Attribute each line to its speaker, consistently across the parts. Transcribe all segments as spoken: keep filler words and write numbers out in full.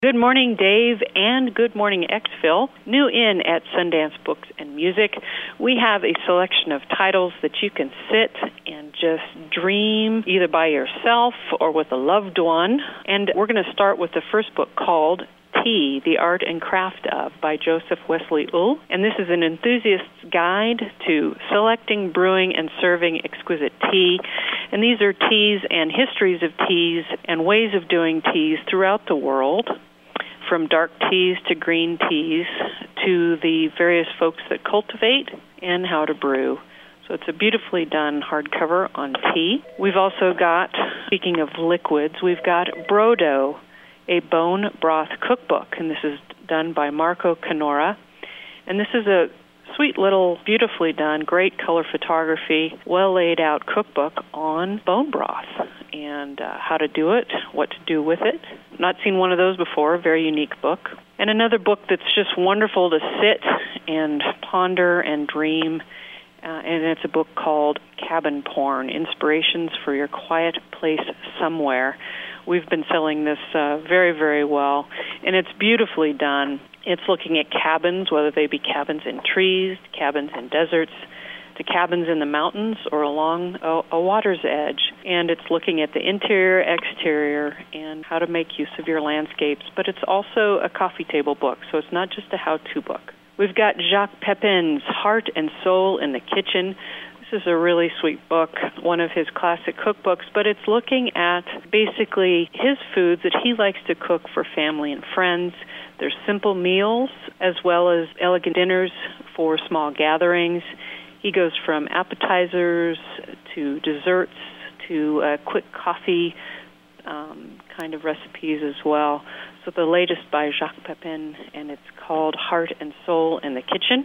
Speaker 1: Good morning, Dave, and good morning, Exfil. New in at Sundance Books and Music, we have a selection of titles that you can sit and just dream either by yourself or with a loved one. And we're going to start with the first book called Tea, The Art and Craft of by Joseph Wesley Uhl. And this is an enthusiast's guide to selecting, brewing, and serving exquisite tea. And these are teas and histories of teas and ways of doing teas throughout the world, from dark teas to green teas to the various folks that cultivate and how to brew. So it's a beautifully done hardcover on tea. We've also got, speaking of liquids, we've got Brodo, a bone broth cookbook, and this is done by Marco Canora. And this is a sweet little, beautifully done, great color photography, well laid out cookbook on bone broth and uh, how to do it, what to do with it. Not seen one of those before, a very unique book. And another book that's just wonderful to sit and ponder and dream, uh, and it's a book called Cabin Porn, Inspirations for Your Quiet Place Somewhere. We've been selling this uh, very, very well, and it's beautifully done. It's looking at cabins, whether they be cabins in trees, cabins in deserts, to cabins in the mountains or along a, a water's edge. And it's looking at the interior, exterior, and how to make use of your landscapes. But it's also a coffee table book, so it's not just a how-to book. We've got Jacques Pepin's Heart and Soul in the Kitchen. This is a really sweet book, one of his classic cookbooks, but it's looking at basically his foods that he likes to cook for family and friends. There's simple meals as well as elegant dinners for small gatherings. He goes from appetizers to desserts to uh, quick coffee um, kind of recipes as well. So the latest by Jacques Pepin, and it's called Heart and Soul in the Kitchen.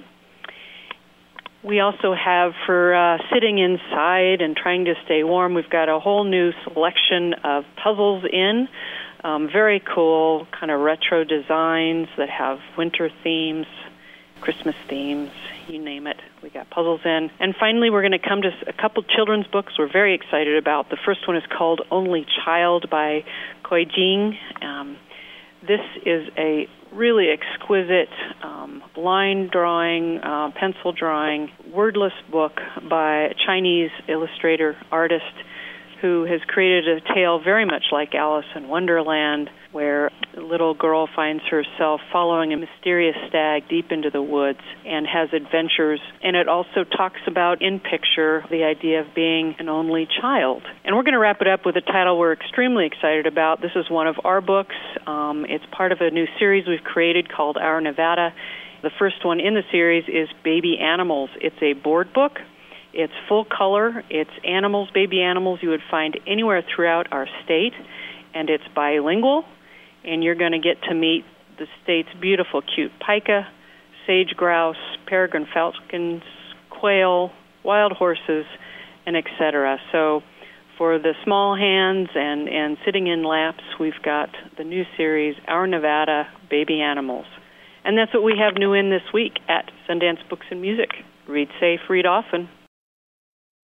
Speaker 1: We also have, for uh, sitting inside and trying to stay warm, we've got a whole new selection of puzzles in. Um, very cool, kind of retro designs that have winter themes, Christmas themes, you name it. We got puzzles in. And finally, we're going to come to a couple children's books we're very excited about. The first one is called Only Child by Koi Jing. Um, this is a really exquisite um, line drawing, uh, pencil drawing, wordless book by a Chinese illustrator artist who has created a tale very much like Alice in Wonderland, where a little girl finds herself following a mysterious stag deep into the woods and has adventures. And it also talks about, in picture, the idea of being an only child. And we're going to wrap it up with a title we're extremely excited about. This is one of our books. Um, it's part of a new series we've created called Our Nevada. The first one in the series is Baby Animals. It's a board book. It's full color. It's animals, baby animals you would find anywhere throughout our state. And it's bilingual. And you're going to get to meet the state's beautiful, cute pika, sage grouse, peregrine falcons, quail, wild horses, and et cetera. So for the small hands and, and sitting in laps, we've got the new series, Our Nevada, Baby Animals. And that's what we have new in this week at Sundance Books and Music. Read safe, read often.